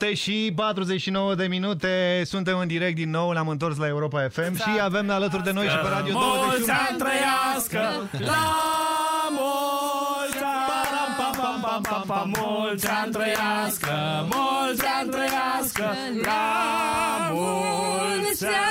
7:49. Suntem în direct din nou, ne-am întors la Europa FM și avem alături de noi și pe Radio 21. Mulți ani trăiască, la mulți ani, mulți ani trăiască, mulți ani trăiască, la mulți ani.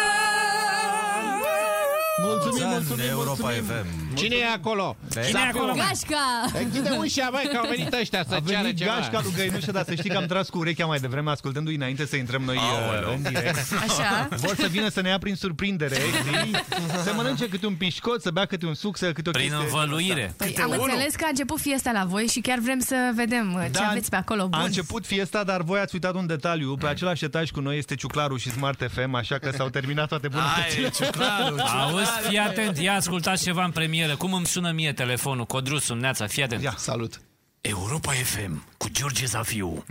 Mulțumim, Europa FM. Cine e acolo? Cine e acolo? Gașca! Închide ușa, băi, că au venit ăștia să ceară ceva. Gașca lui Găinușă, dar să știi că am tras cu urechea mai devreme, ascultându-i înainte să intrăm noi în direct. Așa? Vor să vină să ne ia prin surprindere, să mănânce câte un pișcot, să bea câte un suc, câte o Prin chestie. învăluire. Păi, am înțeles că a început fiesta la voi și chiar vrem să vedem ce aveți pe acolo bun. A început fiesta, dar voi ați uitat un detaliu. Pe același etaj cu noi este Ciuclaru și Smart FM, așa că s-au terminat toate bunătățile. Auzi, fii atent, ia ascultați ceva în premieră. Cum îmi sună mie telefonul? Codrusul, neața, fii atent. Ia, salut. Europa FM cu George Zafiu.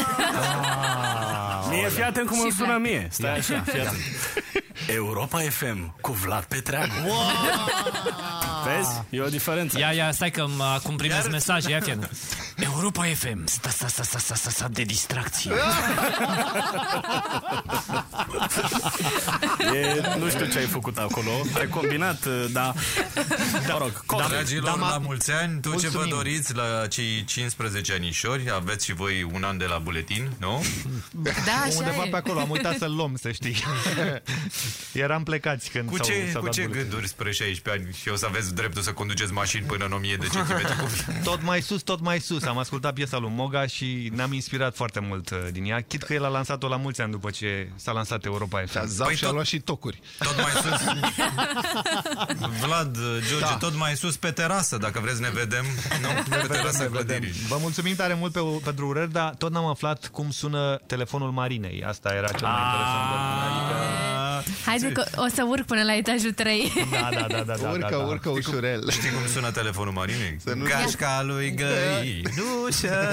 Mie, fii atent cum îmi sună mie. Stai așa, fii atent. Europa FM cu Vlad Petreanu. Vezi? E o diferență. Ia, stai că acum primesc mesaje, ia fii. Europa FM, sta de distracție. Nu știu ce ai făcut acolo. Ai combinat, dar mă rog, Dragilor, la mulți ani. Tot ce vă doriți la cei 15 anișori. Aveți și voi un an de la buletin, nu? Da, așa Undeva e. pe acolo, am uitat să-l luăm, să știi. Eram plecați când Cu s-au ce dat buletin. gânduri spre 16 ani și o să aveți dreptul să conduceți mașini până în 1000 de centimetri? Tot mai sus, tot mai sus. Am ascultat piesa lui Moga și ne-am inspirat foarte mult din ea. Chit că el a lansat-o la mulți ani după ce s-a lansat Europa FM. Zaf și-a luat și tocuri. Tot mai sus. Vlad, George, tot mai sus pe terasă, dacă vreți ne vedem. Nu, pe terasa clădirii. Vă mulțumim tare mult pentru urări, dar tot n-am aflat cum sună telefonul Marinei. Asta era cel mai interesant. Haide că o să urc până la etajul 3. Da. Urcă ușurel. Știi cum sună telefonul Marinei? Gașca lui Găinușă.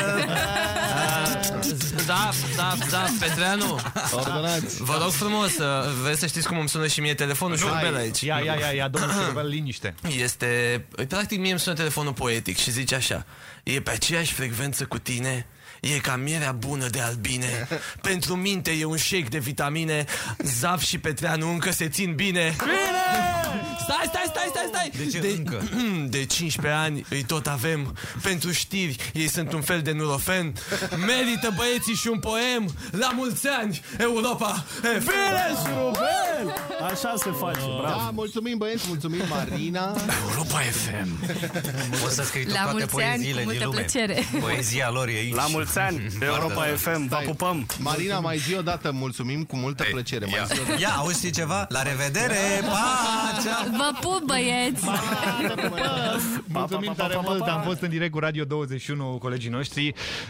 Da, Petreanu. Ordonați. Vă rog frumos, vreți să știți cum îmi sună și mie telefonul șurubel aici? Ia, domnul șurubel, liniște. Este, practic mie îmi sună telefonul poetic și zice așa: e pe aceeași frecvență cu tine, e ca mierea bună de albine, pentru minte e un shake de vitamine, Zaf și Petreanu încă se țin bine. Stai! De ce încă? De 15 ani îi tot avem. Pentru știri ei sunt un fel de nurofen. Merită băieții și un poem. La mulți ani, Europa FM. așa se face, bravo. Da, mulțumim băieți, mulțumim Marina. Europa FM. O să scrii tu La toate mulți ani, poeziile cu multă din lume. plăcere. Poezia lor e aici. La mulți ani, Europa FM, vă pupăm. Marina, mai zi o dată, mulțumim cu multă plăcere. Mai zi o dată. Ia, auzi ceva? La revedere! Pa! Vă pup, băieți! Mulțumim tare mult, am fost în direct cu Radio 21, colegii noștri.